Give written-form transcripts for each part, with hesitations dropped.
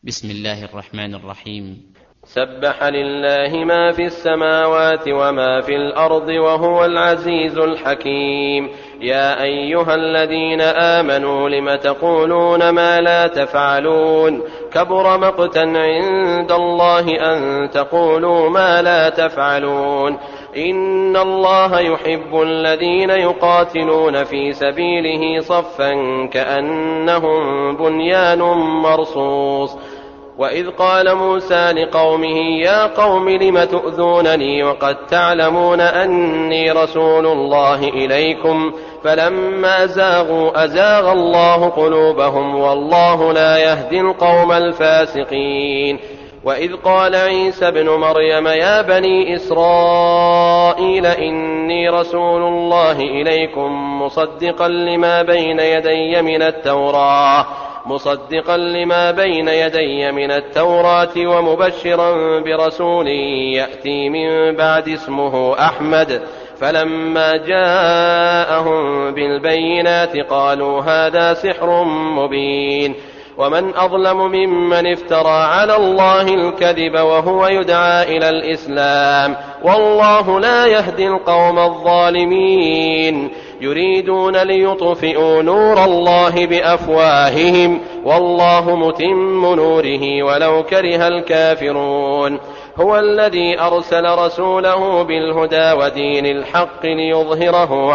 بسم الله الرحمن الرحيم. سبح لله ما في السماوات وما في الأرض وهو العزيز الحكيم. يا أيها الذين آمنوا لم تقولون ما لا تفعلون كبر مقتا عند الله أن تقولوا ما لا تفعلون. إن الله يحب الذين يقاتلون في سبيله صفا كأنهم بنيان مرصوص. وإذ قال موسى لقومه يا قوم لم تؤذونني وقد تعلمون أني رسول الله إليكم فلما زاغوا أزاغ الله قلوبهم والله لا يهدي القوم الفاسقين. وإذ قال عيسى ابن مريم يا بني إسرائيل إني رسول الله إليكم مصدقا لما بين يدي من التوراة ومبشرا برسول يأتي من بعد اسمه أحمد. فلما جاءهم بالبينات قالوا هذا سحر مبين. ومن أظلم ممن افترى على الله الكذب وهو يدعى إلى الإسلام والله لا يهدي القوم الظالمين. يريدون ليطفئوا نور الله بأفواههم والله متم نوره ولو كره الكافرون. هو الذي أرسل رسوله بالهدى ودين الحق ليظهره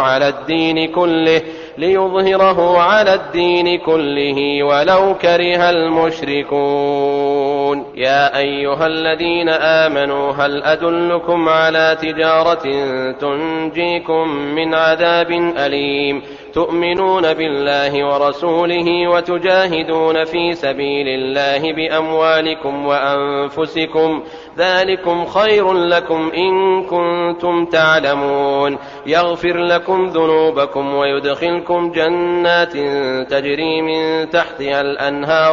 على الدين كله ولو كره المشركون. يا أيها الذين آمنوا هل أدلكم على تجارة تنجيكم من عذاب أليم تؤمنون بالله ورسوله وتجاهدون في سبيل الله بأموالكم وأنفسكم ذلكم خير لكم إن كنتم تعلمون. يغفر لكم ذنوبكم ويدخلكم جنات تجري من تحتها الأنهار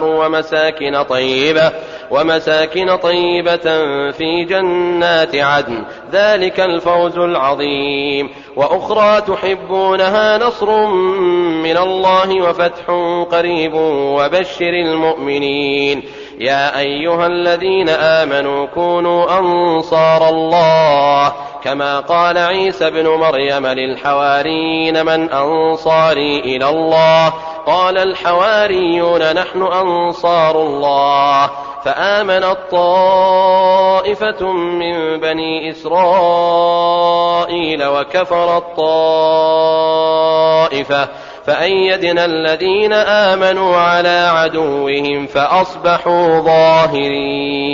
ومساكن طيبة في جنات عدن ذلك الفوز العظيم. وأخرى تحبونها نصر من الله وفتح قريب وبشر المؤمنين. يا أيها الذين آمنوا كونوا أنصار الله كما قال عيسى ابن مريم للحواريين من أنصاري إلى الله قال الحواريون نحن أنصار الله. فآمنت طائفة من بني إسرائيل وكفرت طائفة فأيدنا الذين آمنوا على عدوهم فأصبحوا ظاهرين.